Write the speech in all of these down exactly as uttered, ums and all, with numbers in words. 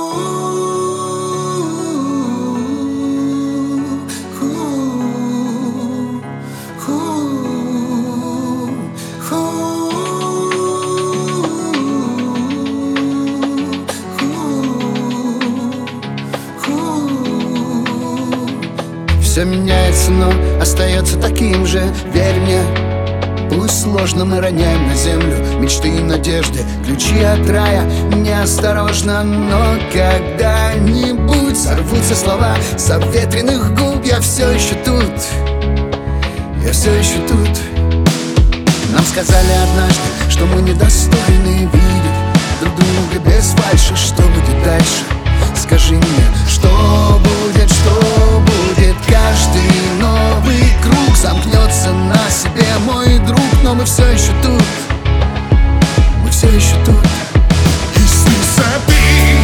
Все меняется, но остается таким же. Верь мне, пусть сложно, мы роняем на землю мечты и надежды, ключи от рая. Неосторожно, но когда-нибудь сорвутся слова с обветренных губ. Я все еще тут, я все еще тут. Нам сказали однажды, что мы недостойны видеть друг друга без фальши. Что будет дальше? Скажи мне, что будет, что будет? Каждый новый круг замкнется на себе, мой друг. Но мы все еще тут, мы все еще тут. И с высоты,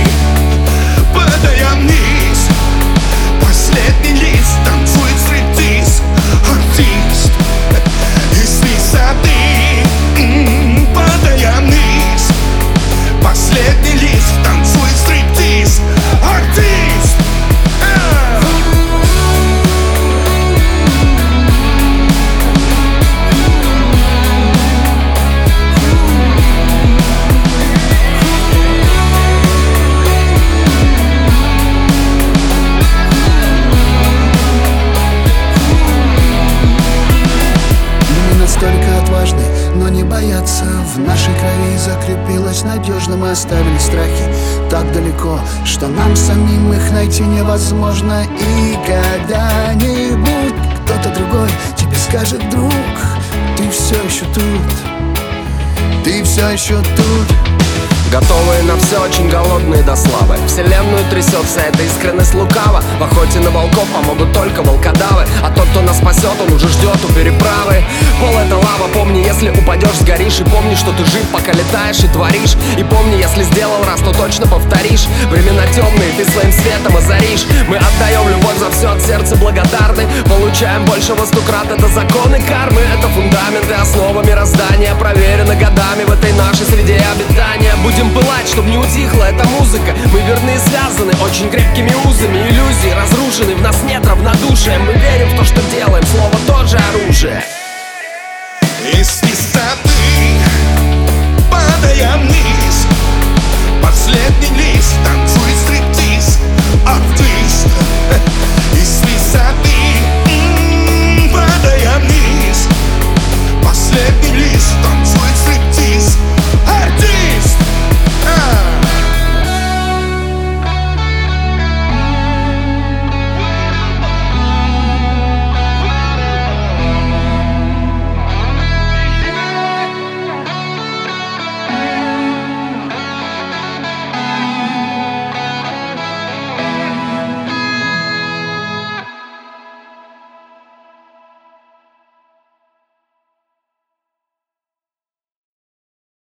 падая вниз, последний лист танцует стриптиз артист. И с высоты, м-м, падая вниз, последний лист танцует стриптиз артист. Настолько отважны, но не боятся. В нашей крови закрепилось надежно. Мы оставили страхи так далеко, что нам самим их найти невозможно. И когда-нибудь кто-то другой тебе скажет: друг, ты все еще тут, ты все еще тут. Готовые на все, очень голодные до славы. Вселенную трясет вся эта искренность лукава. В охоте на волков помогут только волкодавы. А тот, кто нас спасет, он уже ждет у переправы. Пол — это лава, помни, если упадешь, сгоришь. И помни, что ты жив, пока летаешь и творишь. И помни, если сделал раз, то точно повторишь. Времена темные, ты своим светом озаришь. Мы отдаем любовь за все, от сердца благодарны. Получаем больше во сто крат, это законы кармы. Это фундамент и основа мироздания, проверено годами в этой нашей среде обитания. Будем пылать, чтоб не утихла эта музыка. Мы верны и связаны очень крепкими узами. Иллюзии разрушены, в нас нет равнодушия. Мы верим в то, что делаем, слово тоже оружие. И с высоты, падая вниз, последний